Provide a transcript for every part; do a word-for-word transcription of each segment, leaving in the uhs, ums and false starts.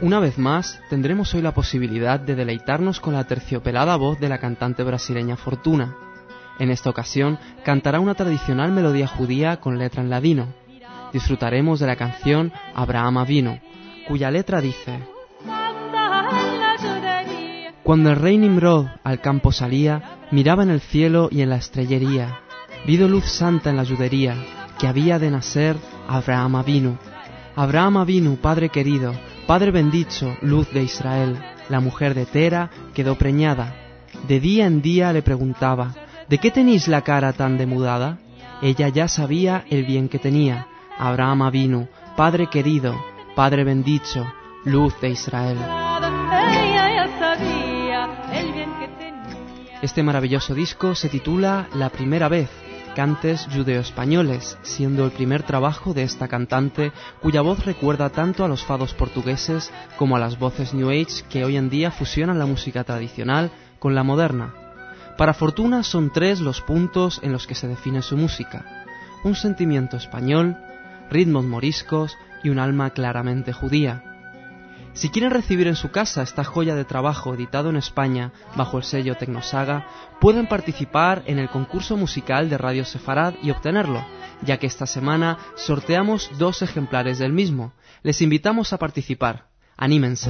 Una vez más, tendremos hoy la posibilidad de deleitarnos con la terciopelada voz de la cantante brasileña Fortuna. En esta ocasión, cantará una tradicional melodía judía con letra en ladino. Disfrutaremos de la canción Abraham Avinu, cuya letra dice: Cuando el rey Nimrod al campo salía, miraba en el cielo y en la estrellería, vido luz santa en la judería, que había de nacer Abraham Avinu. Abraham Avinu, padre querido, padre bendito, luz de Israel. La mujer de Tera quedó preñada. De día en día le preguntaba: ¿de qué tenéis la cara tan demudada? Ella ya sabía el bien que tenía. Abraham Avinu, padre querido, padre bendito, luz de Israel. Este maravilloso disco se titula La Primera Vez, cantes judeo-españoles, siendo el primer trabajo de esta cantante cuya voz recuerda tanto a los fados portugueses como a las voces New Age que hoy en día fusionan la música tradicional con la moderna. Para Fortuna son tres los puntos en los que se define su música: un sentimiento español, ritmos moriscos y un alma claramente judía. Si quieren recibir en su casa esta joya de trabajo editado en España bajo el sello Tecnosaga, pueden participar en el concurso musical de Radio Sefarad y obtenerlo, ya que esta semana sorteamos dos ejemplares del mismo. Les invitamos a participar. ¡Anímense!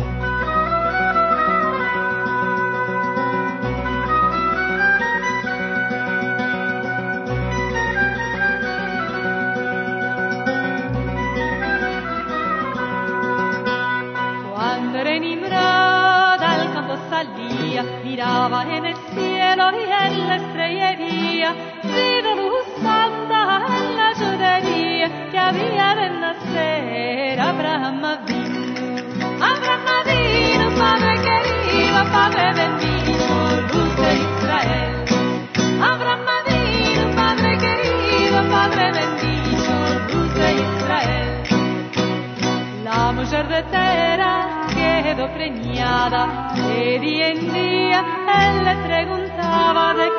Miraba en el cielo y en la estrellería, vido luz santa en la judería, que había de nacer Abraham Avinu. Abraham Avinu, padre querido, padre bendito, luz de Israel. Abraham Avinu, padre querido, padre bendito, luz de Israel. La mujer de Tera quedó preñada, de día en día él le preguntaba: ¿de